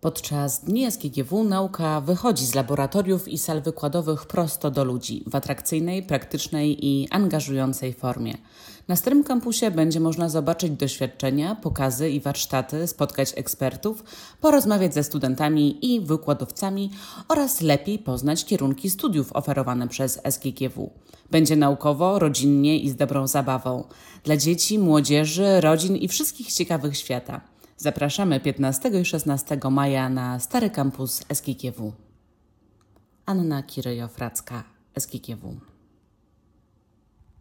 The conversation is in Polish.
Podczas dni SGGW nauka wychodzi z laboratoriów i sal wykładowych prosto do ludzi w atrakcyjnej, praktycznej i angażującej formie. Na Starym Kampusie będzie można zobaczyć doświadczenia, pokazy i warsztaty, spotkać ekspertów, porozmawiać ze studentami i wykładowcami oraz lepiej poznać kierunki studiów oferowane przez SGGW. Będzie naukowo, rodzinnie i z dobrą zabawą. Dla dzieci, młodzieży, rodzin i wszystkich ciekawych świata. Zapraszamy 15 i 16 maja na Stary Kampus SGGW. Anna Kiryjo-Fracka, SGGW.